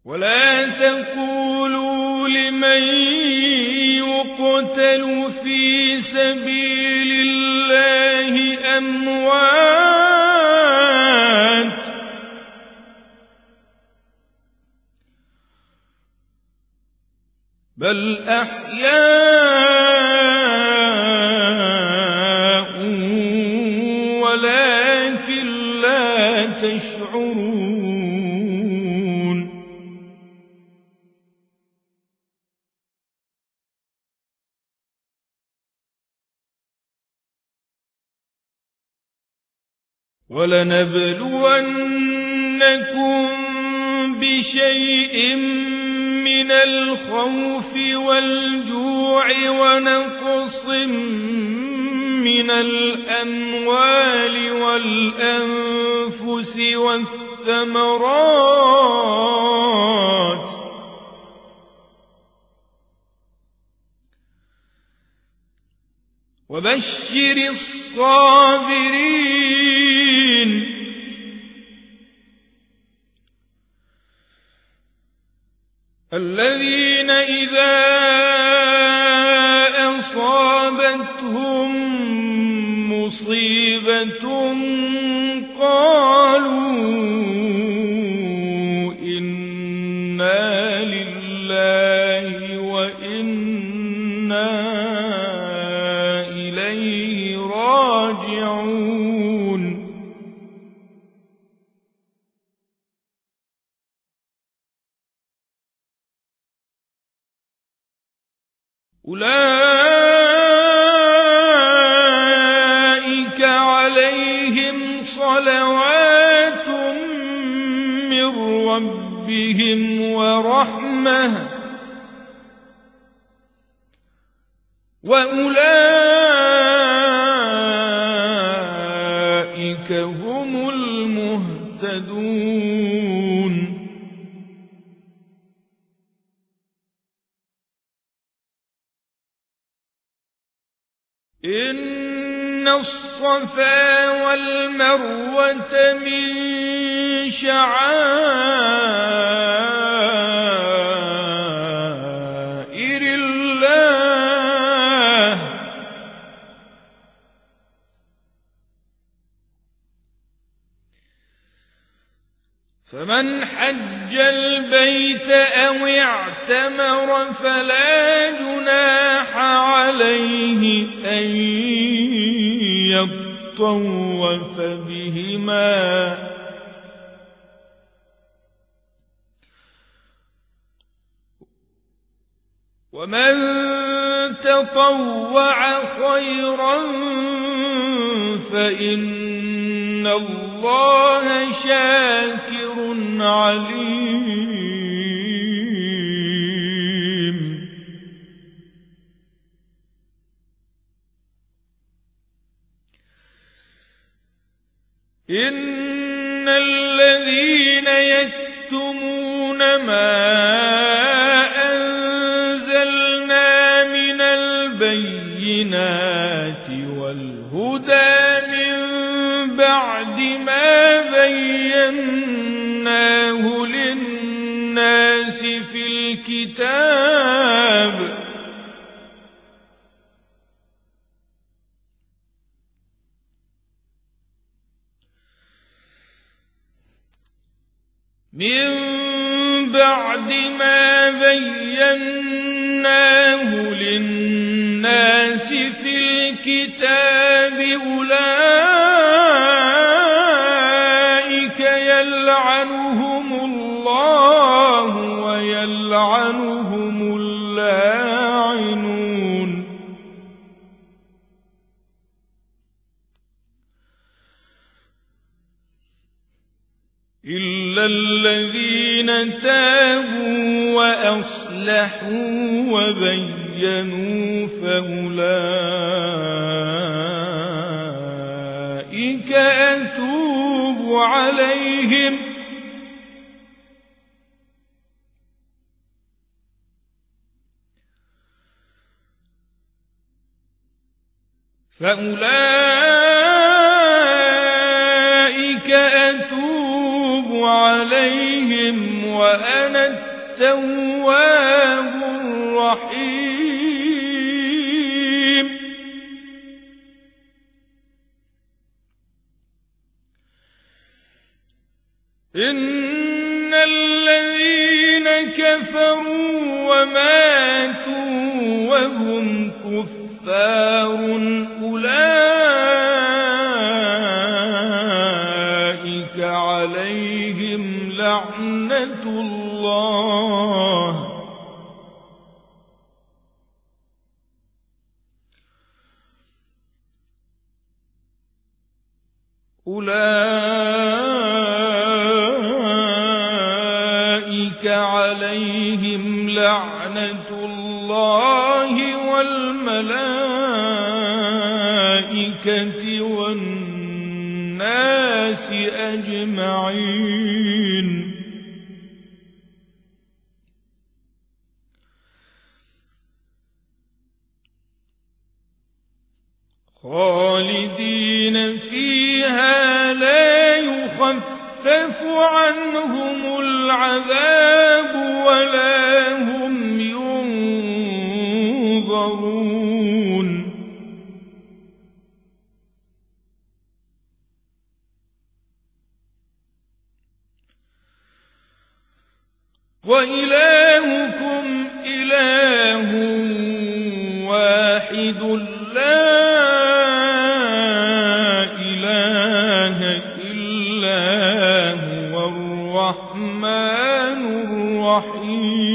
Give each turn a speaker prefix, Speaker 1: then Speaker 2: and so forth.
Speaker 1: ولا تقولوا لمن يقتل في سبيل الله أموات بل أحياء ولكن لا تشعرون ولنبلونكم بشيء من الخوف والجوع ونقص من الأموال والأنفس والثمرات وبشر الصابرين الذين إذا أصابتهم مصيبة قالوا إنا لله وإنا إليه راجعون أولئك عليهم صلوات من ربهم ورحمة وأولئك هم المهتدون إن الصفا والمروة من شعائر الله فمن حج البيت أو اعتمر فلا جناح عليه أن يطوف بهما ومن تطوع خيرا فإن الله شاكر عليم إن الذين يكتمون ما أنزلنا من البينات والهدى من بعد ما بيناه للناس في الكتاب أولئك يلعنهم الله ويلعنهم اللاعنون إلا الذين تابوا وأصلحوا وبينوا فأولئك أتوب عليهم وأنا التواب الرحيم إن الذين كفروا وماتوا وهم كفار أولئك عليهم لعنة الله عليهم لعنة الله والملائكة والناس أجمعين خالدين فيها لا يخفف عنهم العذاب ولا هم ينظرون وإلهكم إله واحد لا إله إلا هو الرحمن الرحيم